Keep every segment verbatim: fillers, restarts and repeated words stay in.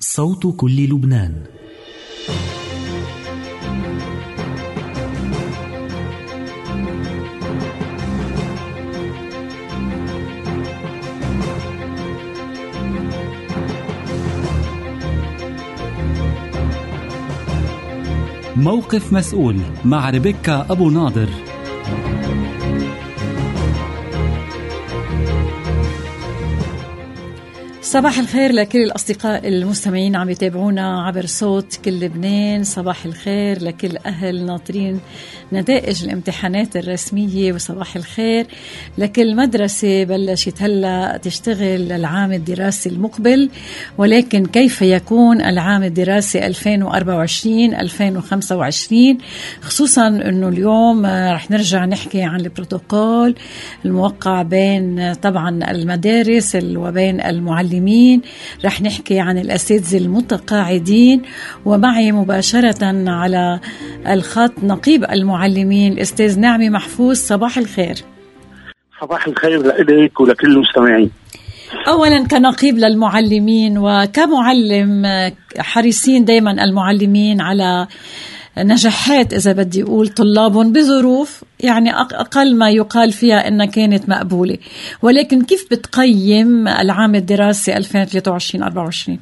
صوت كل لبنان. موقف مسؤول مع ريبيكا أبو ناظر. صباح الخير لكل الأصدقاء المستمعين عم يتابعونا عبر صوت كل لبنان. صباح الخير لكل أهل ناطرين نتائج الامتحانات الرسمية، وصباح الخير لكل مدرسة بلشت هلا تشتغل العام الدراسي المقبل. ولكن كيف يكون العام الدراسي ألفين وأربعة وعشرين ألفين وخمسة وعشرين، خصوصا أنه اليوم رح نرجع نحكي عن البروتوكول الموقع بين طبعا المدارس وبين المعلمين. رح نحكي عن الأساتذة المتقاعدين، ومعي مباشرة على الخط نقيب المعلمين الأستاذ نعمي محفوظ. صباح الخير. صباح الخير لك ولكل المستمعين. أولا كنقيب للمعلمين وكمعلم، حريصين دايما المعلمين على نجاحات إذا بدي أقول طلابهم بظروف يعني أقل ما يقال فيها إنها كانت مقبولة، ولكن كيف بتقيم العام الدراسي ألفين وثلاثة وعشرين أربعة وعشرين؟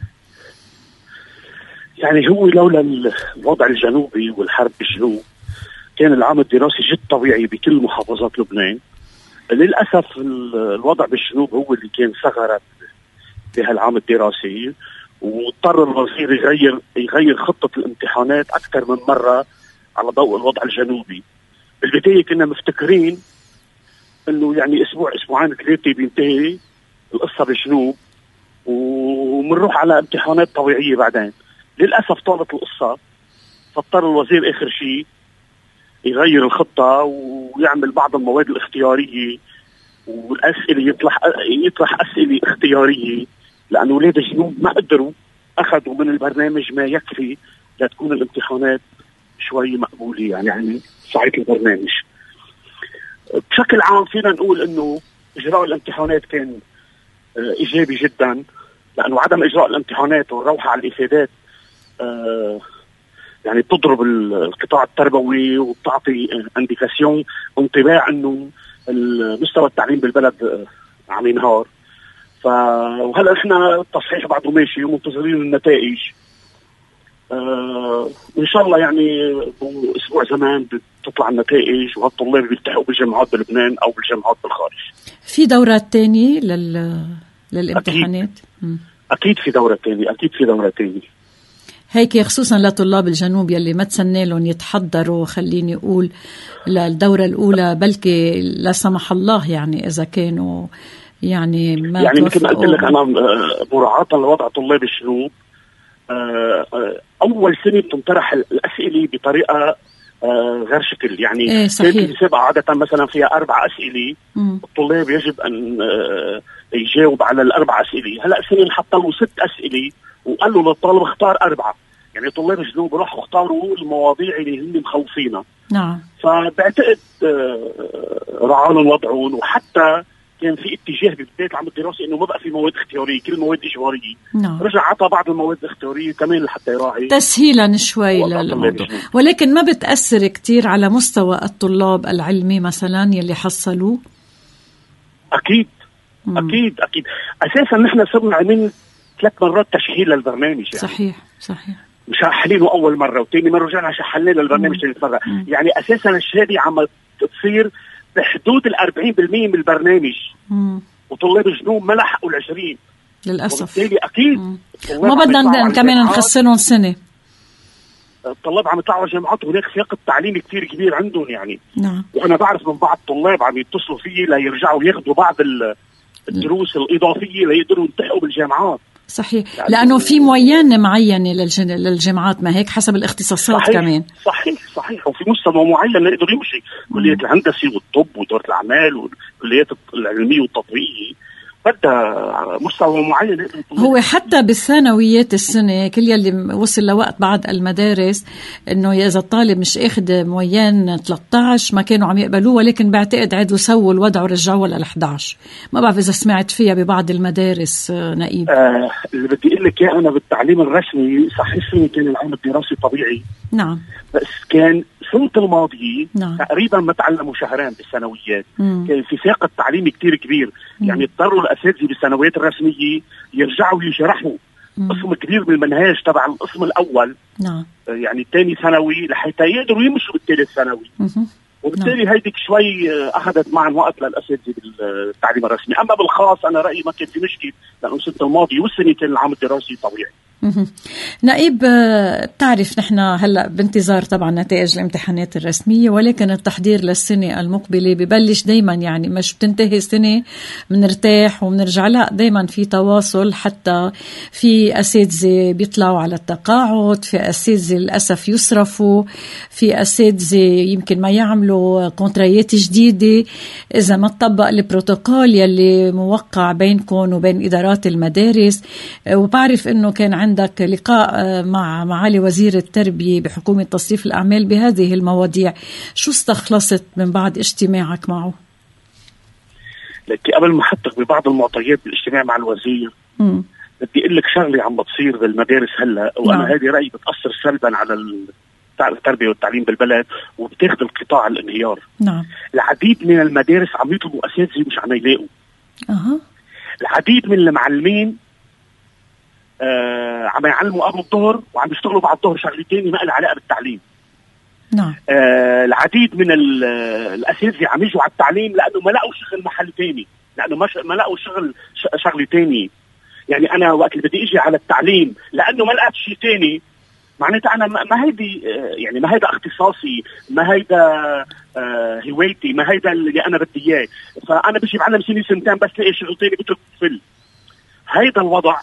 يعني هو لولا الوضع الجنوبي والحرب بالجنوب كان العام الدراسي جد طبيعي بكل محافظات لبنان. للأسف الوضع بالجنوب هو اللي كان ثغرة بهالعام الدراسي، واضطر الوزير يغير يغير خطة الامتحانات أكثر من مرة على ضوء الوضع الجنوبي. بالبداية كنا مفتكرين إنه يعني أسبوع أسبوعين ثلاثة بينتهي القصة بالجنوب ومنروح على امتحانات طبيعية بعدين. للأسف طالت القصة، فاضطر الوزير آخر شيء يغير الخطة ويعمل بعض المواد الاختيارية والأسئلة يطرح يطرح أسئلة اختيارية، لأنه أولاد الجنوب ما قدروا أخذوا من البرنامج ما يكفي لتكون الامتحانات شوي مقبولة يعني يعني صعيد البرنامج. بشكل عام فينا نقول إنه إجراء الامتحانات كان إيجابي جدا، لأنه عدم إجراء الامتحانات والروحة على الإفادات آه يعني تضرب القطاع التربوي وبتعطي انديكاسيون انطباع إنه مستوى التعليم بالبلد عم ينهار. ف وهلا احنا التصحيح بعده ماشي ومنتظرين النتائج. آه ان شاء الله يعني باسبوع زمان بتطلع النتائج وهالطلاب بيلتحقوا بالجامعات بلبنان او بالجامعات بالخارج. في دورات تانية لل للامتحانات؟ اكيد, أكيد في دورة تانية، اكيد في دورة تانية هيك، خصوصا لطلاب الجنوب يلي ما تسنى لهم يتحضروا خليني اقول للدورة الاولى، بلكي لا سمح الله يعني اذا كانوا يعني ما يعني مثل ما قلت لك انا مراعاة لوضع طلاب الجنوب، اول سنه بتنطرح الاسئله بطريقه غير شكل، يعني إيه في مسابقه عاده مثلا فيها اربع اسئله، م. الطلاب يجب ان يجاوب على الاربع اسئله. هلا السنه حط له ست اسئله وقال له للطالب اختار اربعه، يعني طلاب الجنوب راحوا اختاروا المواضيع اللي هم مخوفينها. نعم. فبعتقد رعاهم وضعهم، وحتى كان في اتجاه ببداية العام الدراسي انه ما بقى في مواد اختيارية، كل مواد اجبارية. نعم. رجع عطى بعض المواد الاختيارية كمان لحتى يراعي تسهيلا شوي للموضوع، ولكن ما بتأثر كتير على مستوى الطلاب العلمي مثلا يلي حصلوه؟ اكيد مم. اكيد اكيد اساسا نحن صرنا عاملين ثلاث مرات تشحيل للبرنامج يعني. صحيح صحيح مشحلينه اول مرة وثاني مرة رجعنا شحلناه للبرنامج ثاني مرة. يعني اساسا الشهادة عم تصير بحدود الأربعين بالمية من البرنامج، مم. وطلاب الجنوب ما لحقوا العشرين للأسف. وبالتالي أكيد ما بدنا كمان نخسرهم سنة. الطلاب عم يطلعوا جامعات وهناك سياق التعليم كتير كبير عندهم يعني. نعم. وأنا بعرف من بعض الطلاب عم يتصلوا فيه ليرجعوا ياخدوا بعض الدروس الإضافية ليقدروا يلتحقوا بالجامعات. صحيح، يعني لأنه في معينة معينة للجامعات، ما هيك حسب الاختصاصات. صحيح. كمان صحيح صحيح وفي مستوى معين ليقدر يمشي، كلية الهندسة والطب ودورة الأعمال والكليات العلمية والتطبيقية. بدها مستوى معين. هو حتى بالثانويات السنة كل يلي وصل لوقت بعد المدارس إنه إذا الطالب مش أخذ موين ثلاثة عشر ما كانوا عم يقبلوه، ولكن بعتقد عدوا سووا الوضع ورجعوا لل إحدى عشر. ما بعرف إذا سمعت فيها ببعض المدارس نقيب. آه اللي بدي أقول لك يا أنا بالتعليم الرسمي صحيح سنة كان العام الدراسي طبيعي. نعم. بس كان سنة الماضية نعم. تقريبا ما تعلموا شهرين بالثانويات. مم. كان في سياق التعليمي كتير كبير. مم. يعني اضطروا الأساتذة بالثانويات الرسمية يرجعوا يشرحوا قسم كبير من المنهاج تبع القسم الأول. نعم. يعني الثاني ثانوي لحتى يقدروا يمشوا بالثالث ثانوي. وبالتالي نعم. هيديك شوي أخذت معهم وقت للأساتذة بالتعليم الرسمي. أما بالخاص أنا رأيي ما كان في مشكلة لأنه سنة الماضي والسنة كان العام الدراسي طبيعي. نقيب، بتعرف نحن هلأ بانتظار طبعا نتائج الامتحانات الرسمية، ولكن التحضير للسنة المقبلة ببلش دايما، يعني مش بتنتهي سنة بنرتاح وبنرجع، لا دايما في تواصل. حتى في أساتذة بيطلعوا على التقاعد، في أساتذة للأسف يصرفوا، في أساتذة يمكن ما يعملوا كونترايات جديدة إذا ما تطبق البروتوكول يلي موقع بينكم وبين إدارات المدارس. وبعرف إنه كان عندك عندك لقاء مع معالي وزير التربية بحكومة تصريف الأعمال بهذه المواضيع، شو استخلصت من بعد اجتماعك معه؟ لكن قبل ما حطك ببعض المعطيات بالاجتماع مع الوزير م. بدي أقول لك شغلة عم بتصير بالمدارس هلا، وأنا هذه رأيي بتأثر سلبا على التربية والتعليم بالبلد وبتاخذ القطاع الانهيار. نعم. العديد من المدارس عم يطلبوا أساتذة مش عم يلاقوا. أه. العديد من المعلمين آه عم يعلموا قبل الظهر وعم يشتغلوا بعد الظهر شغلتين ما لها علاقه بالتعليم. نعم. آه العديد من الاساتذه عم يجوا على التعليم لانه ما لقوا شغل محل تاني، لانه ما ما لقوا شغل شغله تاني. يعني انا وقت اللي بدي اجي على التعليم لانه ما لقيت شيء تاني، معناتها انا ما هيدي يعني ما هيدا اختصاصي، ما هيدا آه هوايتي، ما هيدا اللي انا بدي اياه. فانا بجي بعلم سنه سنتين بس لاقي شغل تاني بترك فل. هيدا الوضع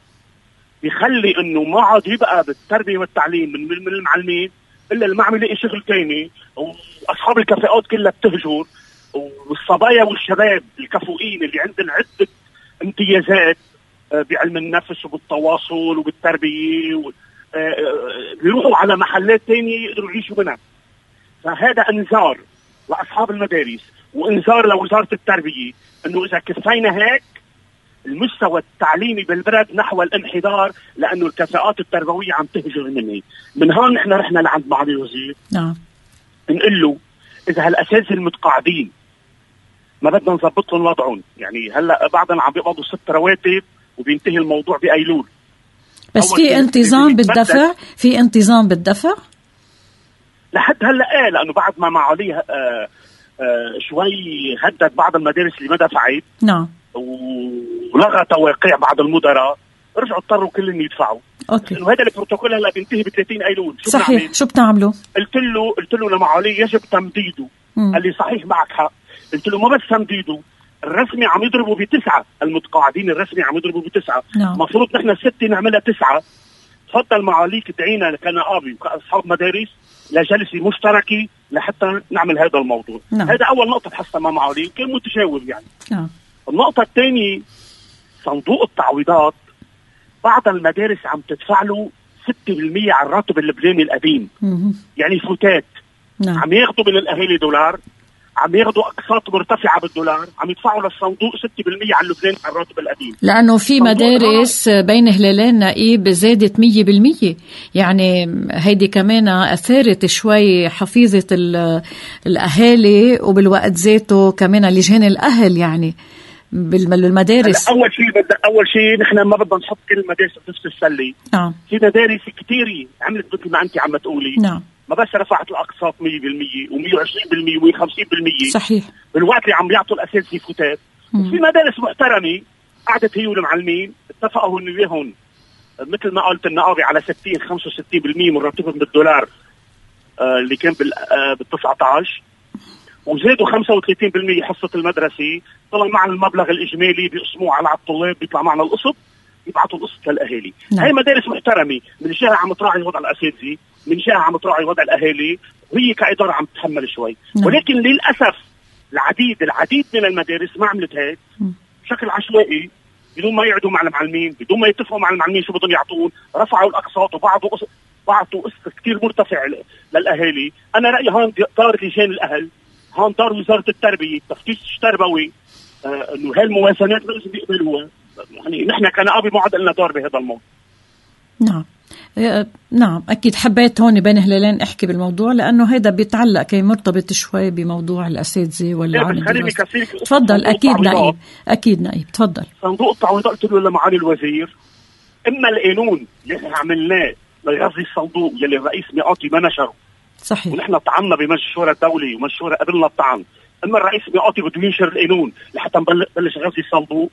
يخلي انه ما عاد يبقى بالتربيه والتعليم من من المعلمين الا اللي ما عم يلاقي شغل تاني، واصحاب الكفاءات كلها بتهجر، والصبايا والشباب الكفؤين اللي عندهم عده امتيازات بعلم النفس وبالتواصل وبالتربيه بيروحوا على محلات تانية يقدروا يعيشوا منها. فهذا انذار لاصحاب المدارس وانذار لوزاره التربيه انه اذا كفينا هيك المستوى التعليمي بالبلد نحو الانحدار، لأنه الكفاءات التربوية عم تهجر مني. من هون نحن رحنا لعند معالي الوزير نعم نقول له إذا هالأساتذة المتقاعدين ما بدنا نظبط لهم وضعهم، يعني هلا بعضهم عم بيقبضوا ست رواتب وبينتهي الموضوع بأيلول. بس في انتظام بالدفع، في انتظام بالدفع لحد هلا ايه، لأنه بعد ما معاليه آه آه شوي هدد بعض المدارس اللي ما دفعت. نعم. ولغى توقيع بعض المدراء، رجعوا اضطروا كلهم يدفعوا. اوكي. انه هذا البروتوكول هلا بينتهي ب ثلاثين ايلول. شو صحيح بنعمل؟ شو بتعملوا؟ قلت له قلت له لمعالي يجب تمديده. مم. قال لي صحيح معك حق. قلت له ما بس تمديده، الرسمي عم يضربوا بتسعه، المتقاعدين الرسمي عم يضربوا بتسعه، المفروض نحن ستة نعملها تسعه. تفضل معاليك تدعينا كنقابي وكاصحاب مدارس لجلسه مشتركه لحتى نعمل هذا الموضوع. نعم. هذا اول نقطه تحسن مع معالي كان متجاوب يعني. نعم. النقطة الثانية صندوق التعويضات، بعض المدارس عم تدفع له ستة بالمية على الراتب اللبناني القديم. مم. يعني فتات. نعم. عم ياخذوا من الأهالي دولار، عم ياخذوا أقساط مرتفعة بالدولار، عم يدفعوا للصندوق ستة بالمية على اللبناني على الراتب القديم. لأنه في مدارس بين هلالين نقيب زادت مية بالمية، يعني هيدي كمان أثارت شوي حفيظة الأهالي، وبالوقت ذاته كمان لجان الأهل يعني بالمدارس. اول شيء بدنا اول شيء نحن ما بدنا نحط كل المدارس بنفس السله. نعم. في مدارس كثيره عملت مثل ما انت عم تقولي. نعم. ما بس رفعت الاقساط مية بالمية ومية وعشرين بالمية ومية وخمسين بالمية. صحيح. بالوقت اللي عم يعطوا الاساتذه فتات. وفي مدارس محترمه قعدت هي والمعلمين اتفقوا انه يهون مثل ما قلت النقابه على ستين خمسة وستين بالمية من راتبهم بالدولار آه اللي كان بال آه بال تسعة عشر، وزادوا خمسة وثلاثين بالمية حصة المدرسة. طلع معنا المبلغ الإجمالي بيقسموه على الطلاب، بيطلع معنا القسط يبعثوا القسط للأهالي. نعم. هاي مدارس محترمة، من جهة عم تراعي وضع الأساتذة، من جهة عم تراعي وضع الأهالي، وهي كإدارة عم تتحمل شوي. نعم. ولكن للأسف العديد العديد من المدارس ما عملت هيك. بشكل عشوائي بدون ما يقعدوا مع المعلمين، بدون ما يتفقوا مع المعلمين شو بدهم يعطون، رفعوا الاقساط وبعضوا بعطوا قسط كثير مرتفع للاهالي. انا رايي هون دار لجان الاهل، هون دار وزاره التربيه، تفتيش تربوي، آه انه هالموازنات لازم يقبلوها. يعني نحن كنقابه ما عاد لنا دور بهذا الموضوع. نعم نعم أكيد حبيت هون بين هلالين أحكي بالموضوع لأنه هيدا بيتعلق كي مرتبط شوي بموضوع الأساتذة والعامل الدراسي. تفضل. أكيد نائب أكيد نائب تفضل. صندوق التعويضات قلت له لمعالي الوزير إما القانون اللي عملناه ليغذي الصندوق يلي الرئيس ميقاتي ما نشره، صحيح، ونحن طعنا بمجلس الشورى الدولي ومجلس الشورى قبلنا الطعن، إما الرئيس ميقاتي بده ينشر القانون لحتى نبلش نغذي الصندوق،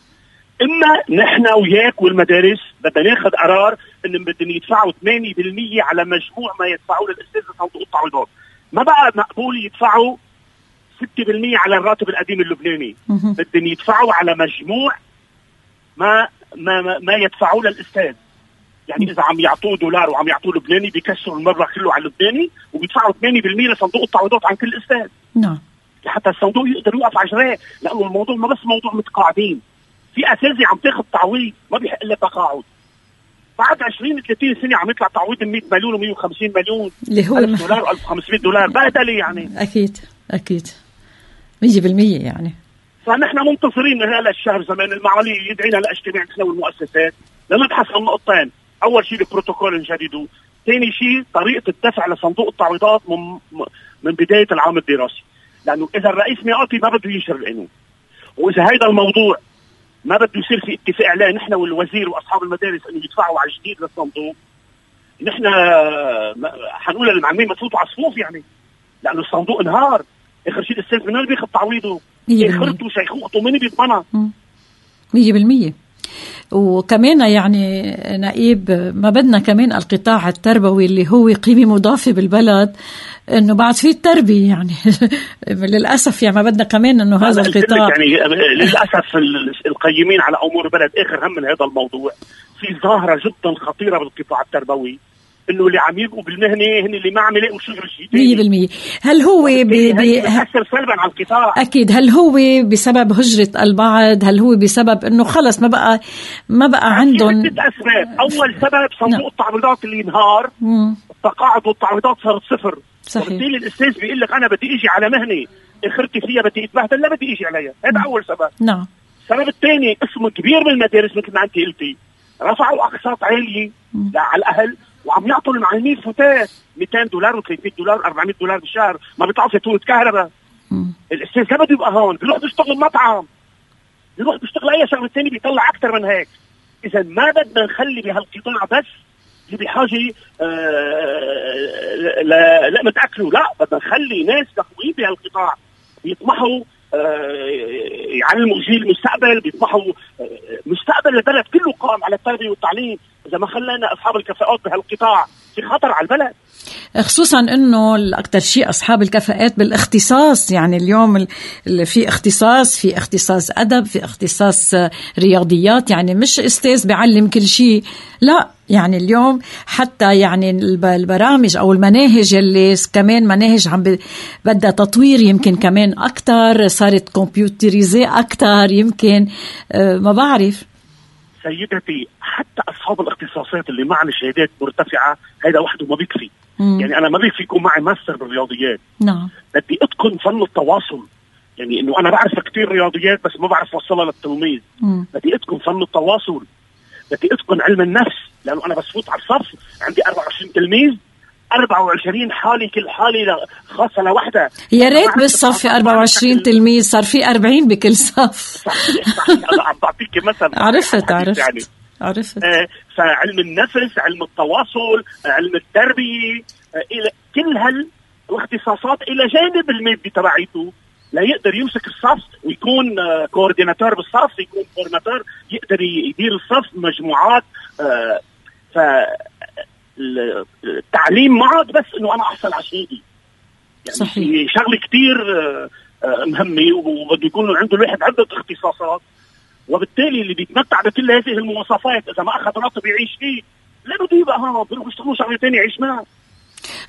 إما نحن وياك والمدارس بدنا ناخذ قرار إن بدنا يدفعوا ثمانية بالمية على مجموع ما يدفعوا للأستاذ صندوق التعويضات. ما بقى مقبول يدفعوا ستة بالمية على الراتب القديم اللبناني، بدهم يدفعوا على مجموع ما ما ما, ما يدفعوا للأستاذ. يعني إذا عم يعطوه دولار وعم يعطوه لبناني بيكسروا المبلغ كله على اللبناني وبيدفعوا ثمانية بالمية لصندوق التعويضات عن كل أستاذ. نعم. حتى الصندوق يقدر يوقف على جراه، لأنه الموضوع ما بس موضوع متقاعدين. في أساتذة عم تاخذ تعويض ما بيحق إلا تقاعد. بعد عشرين ثلاثين سنة عم يطلع تعويض مئة مليون ومئة وخمسين مليون اللي هو ألف دولار ألف وخمسمئة دولار بهدلة يعني. أكيد أكيد مية بالمية يعني. فنحن منتظرين هلا الشهر زمان المعالي يدعينا لاجتماع نحن والمؤسسات لنبحث عن نقطتين. أول شيء البروتوكول نجدده، ثاني شيء طريقة الدفع لصندوق التعويضات من, من بداية العام الدراسي. لأنه إذا الرئيس ميقاتي ما بده ينشر القانون، وإذا هيدا الموضوع ما بده يصير في اتفاق عليه نحن والوزير واصحاب المدارس انه يدفعوا على جديد للصندوق، نحن حنقول للمعلمين ما تفوتوا على الصفوف يعني، لانه الصندوق انهار. اخر شيء الاستاذ منين بياخذ تعويضه؟ اخرته شيخوخته مين بيضمنها؟ مية بالمية. وكمان يعني نائب ما بدنا كمان القطاع التربوي اللي هو قيمة مضافة بالبلد انه بعد فيه التربية يعني للأسف يعني ما بدنا كمان انه هذا القطاع يعني للأسف القيمين على أمور البلد اخر هم من هذا الموضوع. في ظاهرة جدا خطيرة بالقطاع التربوي انه اللي عم يبقوا بالمهنه هن اللي ما عم يلاقوا شغل شيء مية بالمية. هل هو بيأثر سلبا على القطاع؟ اكيد. هل هو بسبب هجره البعض؟ هل هو بسبب انه خلص ما بقى ما بقى عندهم عدة اسباب. اول سبب صندوق التعويضات اللي انهار، التقاعد والتعويضات صارت صفر. وبالتالي الاستاذ بيقول لك انا بدي اجي على مهنه اخرتي فيها بدي اتبهدل لا بدي اجي عليها. هذا اول سبب. نعم. السبب الثاني قسم كبير من المدارس مثل ما انت قلتي رفعوا اقساط عاليه على الاهل وعم يعطوا المعلمين فتات مئتين دولار وثلاثمئة دولار أربعمئة دولار بالشهر، ما بيطلعوا فاتوره كهرباء. الاستاذ لا بده يبقى هون، بيروح بيشتغل مطعم، بيروح بيشتغل اي شغله ثانيه بيطلع اكثر من هيك. اذا ما بدنا نخلي بهالقطاع بس اللي بحاجه آه لا لا متاكلوا، لا بدنا نخلي ناس تقويم بهالقطاع بيطمحوا آه يعلموا جيل المستقبل، بيطمحوا آه مستقبل البلد كله قائم على التربيه والتعليم. إذا ما خلينا أصحاب الكفاءات بهالقطاع في خطر على البلد، خصوصا إنه الأكثر شيء أصحاب الكفاءات بالاختصاص. يعني اليوم في اختصاص في اختصاص أدب، في اختصاص رياضيات، يعني مش أستاذ بيعلم كل شيء، لا. يعني اليوم حتى يعني البرامج أو المناهج اللي كمان مناهج عم بدها تطوير يمكن كمان أكتر، صارت كمبيوتريزي أكتر يمكن، ما بعرف سيدتي. حتى أصحاب الاختصاصات اللي معنا شهادات مرتفعة هذا وحده ما بيكفي. مم. يعني أنا ما بيكفي يكون معي ماستر بالرياضيات. نعم. بدي أتقن فن التواصل، يعني إنه أنا بعرف كتير رياضيات بس ما بعرف وصلها للتلميذ. مم. بدي أتقن فن التواصل، بدي أتقن علم النفس، لأنه أنا بفوت على الصف عندي أربعة وعشرين تلميذ، أربعة وعشرين حالة، كل حالة خاصة لوحدة. يا ريت بالصف في أربعة وعشرين تلميذ، صار في أربعين بكل صف. صحيح صحيح. أنا عم بعطيك مثلا. عرفت عرفت يعني. عرفت. آه فعلم النفس، علم التواصل، علم التربية، آه إلى كل هالاختصاصات إلى جانب المادي تبعيته لا يقدر يمسك الصف ويكون آه كورديناتور بالصف، يكون فورماتور، يقدر يدير الصف مجموعات. آه ف التعليم ما عاد بس انه انا احصل على شيء، يعني صحيح. شغله كتير مهمه وبده يكون عنده الواحد عده اختصاصات، وبالتالي اللي بيتمتع بكل هذه المواصفات اذا ما اخذ راتب يعيش فيه لا بده يبقى هون بيروح يشتغل شغله ثانيه يعيش معها.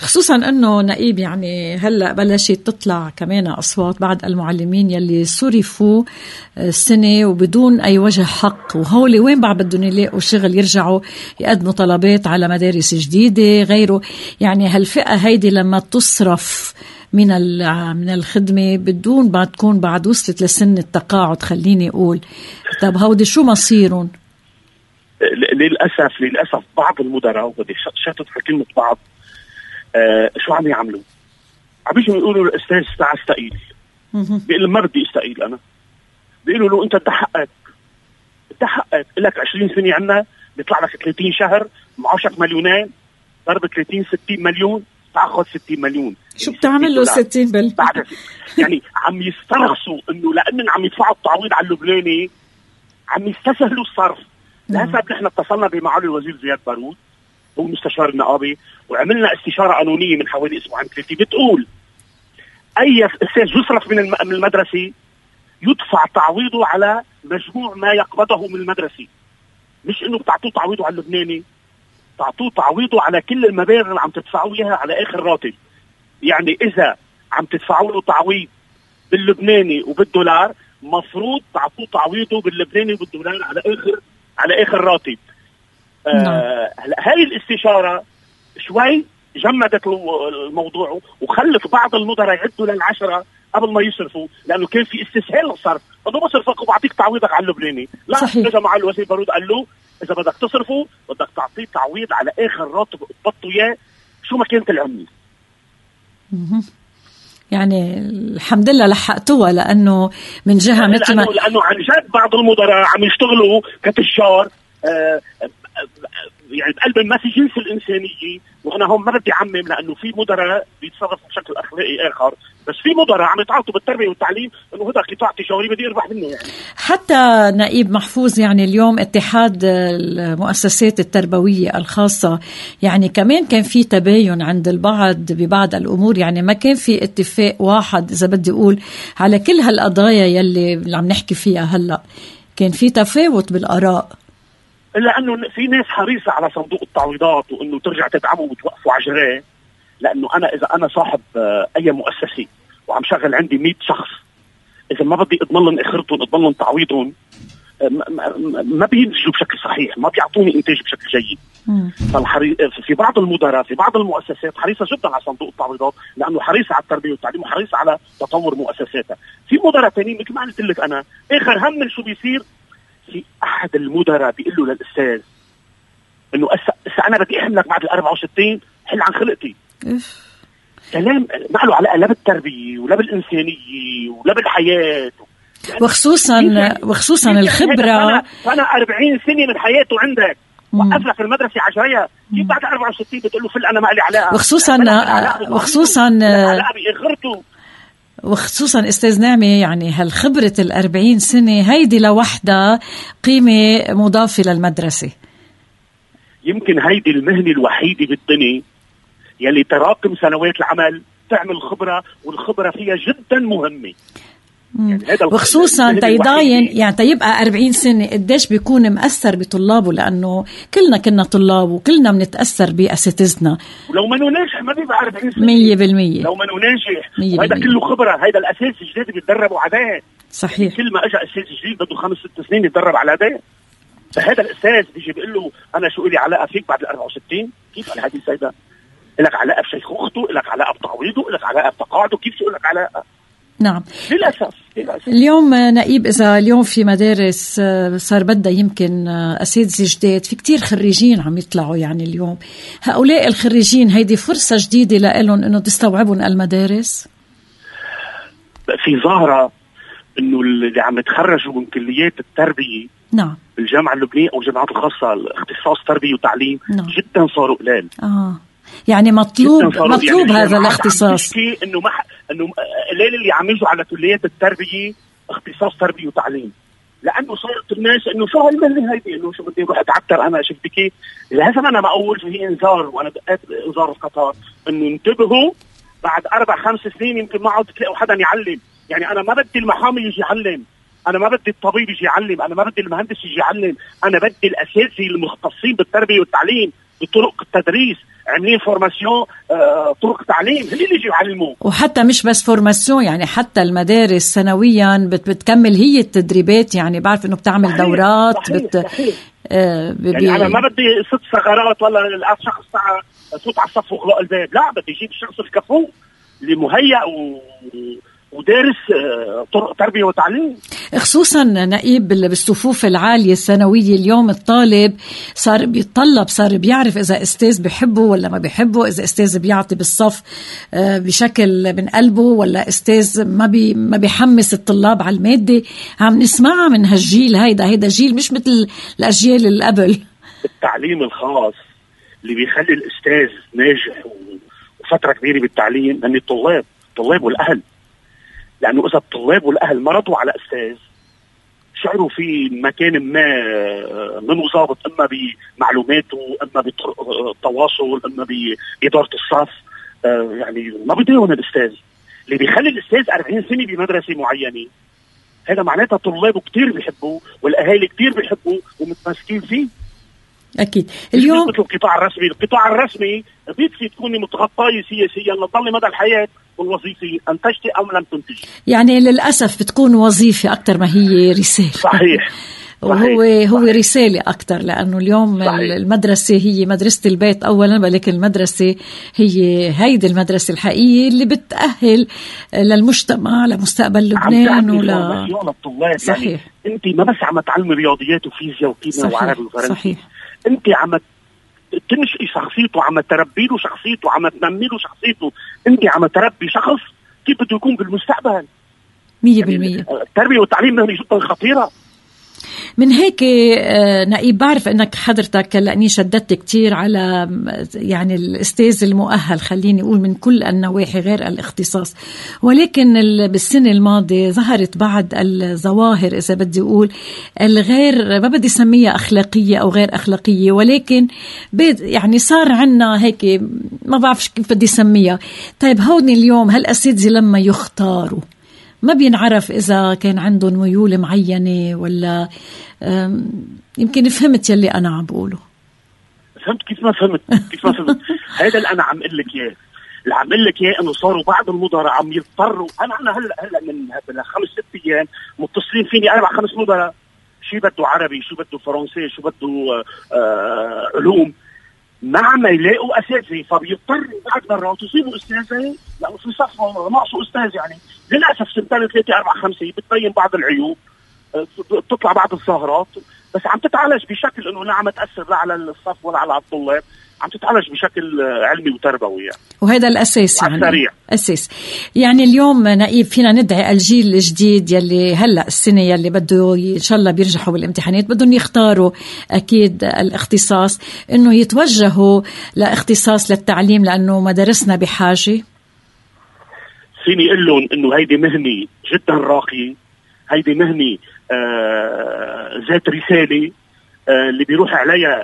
خصوصا أنه نائب يعني هلأ بلشت تطلع كمان أصوات بعض المعلمين يلي صرفوا السنة وبدون أي وجه حق، وهولي وين بعد بدهم يلاقوا شغل يرجعوا يقدموا طلبات على مدارس جديدة غيره. يعني هالفئة هيدي لما تصرف من من الخدمة بدون بعد تكون بعد وصلت لسن التقاعد، خليني أقول طب هودي شو مصيرهم؟ للأسف للأسف بعض المدراء، وبدي شتت في كلمة بعض، آه شو عم يعملوا؟ عم بيجوا يقولوا الأستاذ تعال استقيل، بيقول ما بدي استقيل أنا، بيقولوا له أنت بدك حقك بدك حقك لك عشرين سنة عنا بيطلع لك ثلاثين شهر معاشك مليونين، ضرب ثلاثين ستين مليون تاخذ ستين مليون. شو بتعمل له ستين بال بعد يعني عم يسترخصوا انه لانهم عم يدفعوا التعويض على اللبناني عم يستسهلوا الصرف. لهسه نحن اتصلنا بمعالي الوزير زياد بارود هو مستشار النقابه وعملنا استشاره قانونيه من حوالي اسبوعين ثلاثه بتقول اي استاذ يصرف من المدرسه يدفع تعويضه على مجموع ما يقبضه من المدرسه، مش انه بتعطوه تعويضه على اللبناني، تعطوه تعويضه على كل المبالغ اللي عم تدفعوا اياها على اخر راتب. يعني اذا عم تدفعوا له تعويض باللبناني وبالدولار مفروض تعطوه تعويضه باللبناني وبالدولار على اخر على اخر راتب. آه هاي الاستشاره شوي جمدت الموضوع وخلت بعض المدراء يعدوا للعشره قبل ما يصرفوا، لانه كان في استسهال للصرف، انه بصرفك وبعطيك تعويضك على اللبناني. لا، اجى مع الوزير بارود قال له اذا بدك تصرفوا بدك تعطيه تعويض على اخر راتب قبضته اياه شو ما كانت العمله. يعني الحمد لله لحقتوها، لانه من جهه مثل ما لانه عن جد بعض المدراء عم يشتغلوا كتجار آه يعني بقلب المسجنس الإنسانية، وأنا هم ما بدي عمم لأنه في مدراء بيتصرفوا بشكل أخلاقي آخر، بس في مدراء عم يتعاطوا بالتربية والتعليم إنه هذا قطاع تجاري بدي أربح منه. يعني حتى نائب محفوظ يعني اليوم اتحاد المؤسسات التربوية الخاصة يعني كمان كان في تباين عند البعض ببعض الأمور، يعني ما كان في اتفاق واحد إذا بدي أقول على كل هالقضايا يلي اللي عم نحكي فيها هلأ، كان في تفاوت بالآراء. إلا أنه في ناس حريصة على صندوق التعويضات وأنه ترجع تدعمه وتوقفوا عجراه، لأنه أنا إذا أنا صاحب أي مؤسسة وعم شغل عندي مئة شخص، إذا ما بدي أضمن لهم آخرتهم أضمن لهم تعويضهم ما بينتجوا بشكل صحيح، ما بيعطوني إنتاج بشكل جيد. فالحري... في بعض المدراء في بعض المؤسسات حريصة جدا على صندوق التعويضات لأنه حريصة على التربية والتعليم وحريصة على تطور مؤسساتها. في مدراء تانيين مثل ما قلت لك أنا آخر هم من شو بيصير، في أحد المدراء بيقول له للأستاذ إنه أسا أنا بدي أحملك بعد الأربعة وستين حل عن خلقتي. كلام ما له علاقة لا بالتربية ولا بالإنسانية ولا بالحياة، وخصوصا وخصوصا الخبرة. أنا أربعين سنة من حياته عندك وقف لك المدرسة عشرية، كيف بعد أربعة وستين بتقول له فل أنا ما لي علاقة؟ وخصوصا وخصوصا وخصوصا استاذ نعمة يعني هالخبرة الأربعين سنة هيدي لوحدها قيمة مضافة للمدرسة. يمكن هيدي المهنة الوحيدة بالدنيا يلي تراكم سنوات العمل تعمل خبرة، والخبرة فيها جدا مهمة. يعني وخصوصا تيضاين يعني تيبقى أربعين سنة قديش بيكون مأثر بطلابه، لأنه كلنا كنا طلاب وكلنا بنتأثر بأساتذتنا. ولو ما ناجح ما بيبقى أربعين سنة مية بالمية. لو ما ناجح هذا كله خبرة، هذا الأساس الجديد بيتدربوا عليه. صحيح. يعني كل ما أجا أساس جديد بده خمس ست سنين يتدرب على هذا. فهذا الأساس بيجي بيقول له أنا شو إلي علاقة فيك بعد الأربعة وستين؟ كيف على هذه السيدة؟ إلك علاقة بشيخوخته، إلك علاقة بتعويضه، إلك علاقة بتقاعده، كيف شو إلك علاقة؟ نعم للأسف. للأسف اليوم نائب إذا اليوم في مدارس صار بدها يمكن أساتذة جداد، في كتير خريجين عم يطلعوا، يعني اليوم هؤلاء الخريجين هيدي فرصة جديدة لهم إنه تستوعبون المدارس. في ظاهرة إنه اللي عم يتخرجوا من كليات التربية نعم بالجامعة اللبنانية أو الجامعات الخاصة الاختصاص تربية وتعليم نعم. جدا صاروا قلال. آه يعني مطلوب مطلوب يعني هذا الاختصاص. انه ما انه قليل اللي عم يجوا على كليات التربيه اختصاص تربيه وتعليم، لانه صارت الناس انه شو هالمهنه هيدي، انه شو بدي اروح اتعتر انا شفت كيف. لهذا انا ما اقول في انذار، وانا دقيت انذار القطار انه انتبهوا بعد اربع خمس سنين يمكن ما عاد تلاقوا حدا يعلم. يعني انا ما بدي المحامي يجي يعلم، انا ما بدي الطبيب يجي يعلم، انا ما بدي المهندس يجي يعلم، انا بدي الاساتذه المختصين بالتربيه والتعليم بطرق التدريس، عاملين فورماسيون آه، طرق تعليم، هل اللي يجوا يعلموه. وحتى مش بس فورماسيون، يعني حتى المدارس سنويا بت بتكمل هي التدريبات، يعني بعرف انه بتعمل صحيح دورات. صحيح بت صحيح. آه يعني انا ما بدي ست ثغرات ولا الآن شخص ساعه فوت على الصف واغلق الباب، لا بدي اجيب الشخص الكفو اللي مهيأ و ودارس طرق تربية وتعليم. خصوصا نقيب بالصفوف العالية الثانوية اليوم الطالب صار بيتطلب، صار بيعرف إذا أستاذ بيحبه ولا ما بيحبه، إذا أستاذ بيعطي بالصف بشكل من قلبه ولا أستاذ ما بي ما بيحمس الطلاب على المادة. عم نسمعها من هالجيل، هيدا هيدا جيل مش مثل الأجيال اللي قبل. التعليم الخاص اللي بيخلي الأستاذ ناجح وفترة كبيرة بالتعليم أن الطلاب الطلاب والأهل، لأنه إذا الطلاب والأهل مرضوا على أستاذ شعروا في مكان ما منه ضابط، إما بمعلوماته إما بالتواصل إما بإدارة الصف، يعني ما بديهم الأستاذ اللي بيخلي الأستاذ أربعين سنة بمدرسة معينة. هذا معناتها طلابه كتير بيحبوه والأهالي كتير بيحبوه ومتمسكين فيه. أكيد. اليوم مثل القطاع الرسمي، القطاع الرسمي بيكفي تكوني متغطية سياسيا لتضلي مدى الحياة والوظيفة أنتجتي أو لم تنتجي. يعني للأسف بتكون وظيفة أكتر ما هي رسالة. صحيح. وهو هو رسالة أكتر، لأنه اليوم صحيح. المدرسة هي مدرسة البيت أولا، ولكن المدرسة هي هيدي المدرسة الحقيقية اللي بتأهل للمجتمع لمستقبل لبنان ولا للطلاب. صحيح. يعني أنت ما بس عم تعلمي رياضيات وفيزياء وكيمياء وعربي وفرنسي، صحيح. أنت عم تنشئي شخصيته، عم تربي له شخصيته، عم تنمي له شخصيته، أنت عم تربي شخص كيف بده يكون بالمستقبل. مية بالمية. يعني التربية والتعليم مهنة جدا خطيرة. من هيك نقيب بعرف انك حضرتك لاني شددت كتير على يعني الاستاذ المؤهل، خليني اقول من كل النواحي غير الاختصاص، ولكن بالسنه الماضيه ظهرت بعض الظواهر اذا بدي اقول الغير، ما بدي اسميها اخلاقيه او غير اخلاقيه، ولكن يعني صار عنا هيك ما بعرفش كيف بدي اسميها. طيب هون اليوم هالاساتذه لما يختاروا ما بينعرف إذا كان عندهم ميول معينة ولا يمكن فهمت يلي أنا عم بقوله. فهمت كيف ما فهمت كيف ما فهمت هذا اللي أنا عم أقول لك إياه، اللي عم أقول لك إياه إنه صاروا بعض المدراء عم يضطروا. أنا أنا هلا هلا من خمس ست أيام متصلين فيني أربع خمس مدراء، شو بده عربي، شو بده فرنسي، شو بده آه علوم، ما عم يلاقوا أساتذة، فبيضطروا بعد مرات يصيبوا أستاذين لأنه في صف ناقصوا أستاذ. يعني للأسف سنتين ثلاثة أربعة خمسة بتبين بعض العيوب، بتطلع بعض الظاهرات، بس عم تتعالج بشكل إنه لا عم تأثر لا على الصف ولا على الطلاب، عم تتعالج بشكل علمي وتربوي يعني. وهذا الأساس يعني سريع. أساس. يعني اليوم نقيب فينا ندعي الجيل الجديد يلي هلأ السنة يلي بده إن شاء الله بيرجحوا بالامتحانات بدهم يختاروا أكيد الاختصاص، إنه يتوجهوا لاختصاص للتعليم لأنه مدارسنا بحاجة. فيني أقول لهم إنه هيدي مهنة جدا راقية، هيدي مهنة آه ذات رسالة، آه اللي بيروح عليها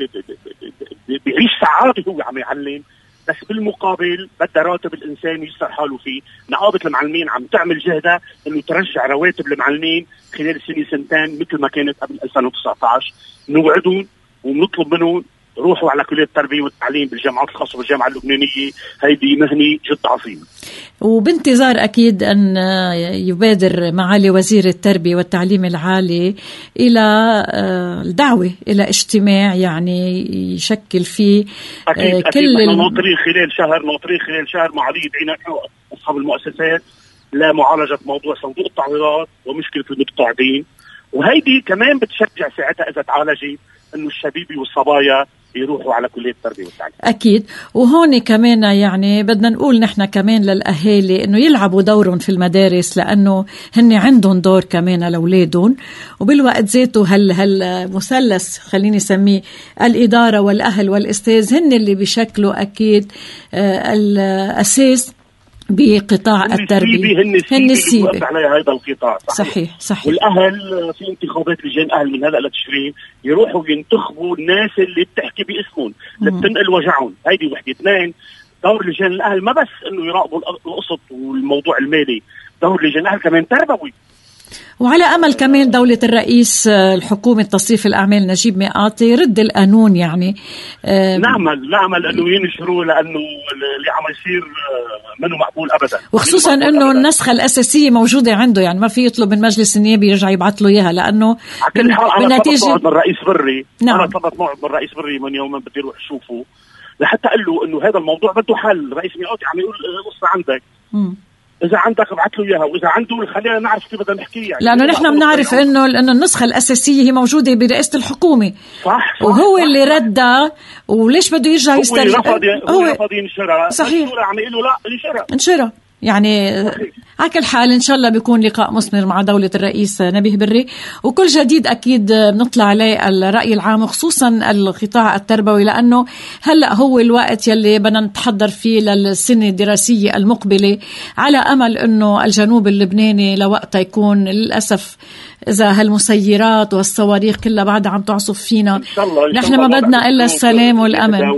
بيعيش سعادة هو عم يعلم، بس بالمقابل بدها راتب الإنسان يسر حاله فيه. نقابة المعلمين عم تعمل جهدها إنه ترجع رواتب المعلمين خلال سنة سنتين مثل ما كانت قبل ألفين وتسعة عشر. نوعدهم ونطلب منهم روحوا على كلية التربية والتعليم بالجامعات الخاصة بالجامعة اللبنانية، هيدي مهنة جد عظيمة. وبانتظار أكيد أن يبادر معالي وزير التربية والتعليم العالي إلى الدعوة إلى اجتماع يعني يشكل فيه أكيد كل أكيد ناطرين خلال شهر ناطرين خلال شهر معالي يدعينا أصحاب المؤسسات لمعالجة موضوع صندوق التعويضات ومشكلة المتقاعدين، وهيدي كمان بتشجع ساعتها إذا تعالجت إنه الشبيبي والصبايا يروحوا على كلية التربية والتعليم. أكيد. وهون كمان يعني بدنا نقول نحن كمان للأهالي إنه يلعبوا دورهم في المدارس، لأنه هن عندهم دور كمان لأولادهم، وبالوقت ذاته هال هالمثلث خليني أسميه الإدارة والأهل والأستاذ هن اللي بيشكلوا أكيد آه الأساس بقطاع التربية. هن السيبي عليها هذا القطاع. صحيح. صحيح صحيح. والأهل في انتخابات لجان أهل من هلأ لتشرين يروحوا ينتخبوا الناس اللي بتحكي باسمهم لتنقل وجعهم. هيدي وحدة. اثنين، دور لجان الأهل ما بس إنه يراقبوا القسط والموضوع المالي، دور لجان الأهل كمان تربوي. وعلى أمل كمان دولة الرئيس الحكومة تصريف الأعمال نجيب مئاتي يرد القانون يعني. نعمل نعمل أنه ينشروا، لأنه اللي عم يصير منه مقبول أبدا، وخصوصا أنه النسخة الأساسية موجودة عنده، يعني ما في يطلب من مجلس النيابي يرجع يبعث له إياها، لأنه بالنتيجة من الرئيس بري. نعم. أنا طلبت موعد من الرئيس بري من يوم بدي أروح أشوفه لحتى قال له إنه هذا الموضوع بده حل. الرئيس مئاتي عم يقول قصة عندك م. إذا عندك ابعث له إياها، وإذا عنده خلينا نعرف كيف بدنا نحكي يعني. لأنه نحن بنعرف إنه إنه النسخة الأساسية هي موجودة برئاسة الحكومة. صح, صح وهو صح اللي ردها، وليش بده يرجع يسترجع؟ هو رفض هو رفض ينشرها. صحيح. عم يقولوا لا انشرها انشرها يعني. على كل حال إن شاء الله بيكون لقاء مثمر مع دولة الرئيس نبيه بري، وكل جديد أكيد بنطلع عليه الرأي العام، خصوصا القطاع التربوي، لأنه هلأ هو الوقت يلي بدنا نتحضر فيه للسنة الدراسية المقبلة، على أمل أنه الجنوب اللبناني لوقتها يكون للأسف إذا هالمسيرات والصواريخ كلها بعدها عم تعصف فينا. إن شاء الله. نحن ما بدنا إلا السلام والأمن،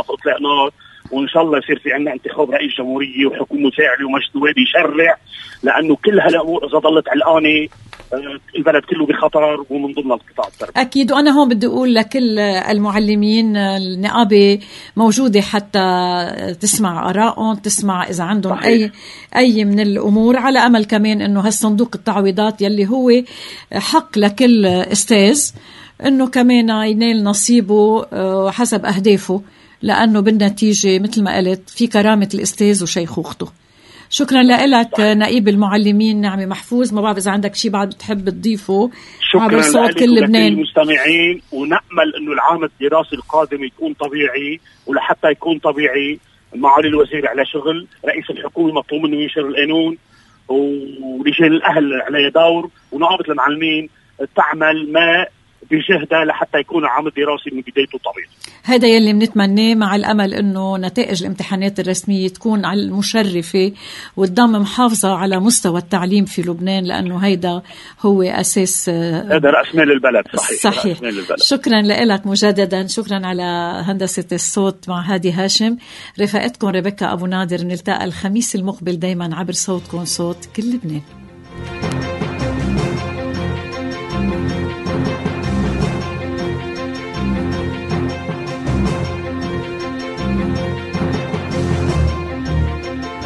وإن شاء الله يصير في عنا انتخاب رئيس جمهورية وحكومة فاعلة ومجلس نواب يشرع، لأنه كل هالأمور إذا ظلت علقانة البلد كله بخطر، ومن ضمن القطاع التربوي. أكيد. وأنا هون بدي أقول لكل المعلمين النقابة موجودة حتى تسمع آرائهم، تسمع إذا عندهم صحيح. أي أي من الأمور، على أمل كمان إنه هالصندوق التعويضات يلي هو حق لكل أستاذ إنه كمان ينال نصيبه حسب أهدافه، لأنه بالنتيجة مثل ما قلت في كرامة الأستاذ وشيخوخته. شكرا لك نائب المعلمين نعمة محفوظ. ما بعرف إذا عندك شيء بعد بتحب تضيفه. شكرا صوت كل لبنان المستمعين، ونأمل أنه العام الدراسي القادم يكون طبيعي، ولحتى يكون طبيعي معالي الوزير على شغل، رئيس الحكومة مطلوب منه ينشر القانون، ورجال الأهل عليه دور، ونقابة المعلمين تعمل ما بجهدها لحتى يكون العام الدراسي من بدايته طبيعي. هذا يلي بنتمناه، مع الأمل أنه نتائج الامتحانات الرسمية تكون على المشرفة وتضم محافظة على مستوى التعليم في لبنان، لأنه هيدا هو أساس، هذا رأس مال البلد. صحيح, صحيح. البلد. شكرا لك مجددا، شكرا على هندسة الصوت مع هادي هاشم. رفاقتكم ريبيكا أبو نادر، نلتقى الخميس المقبل دايما عبر صوتكم صوت كل لبنان.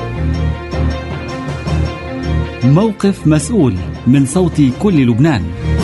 موقف مسؤول من صوت كل لبنان.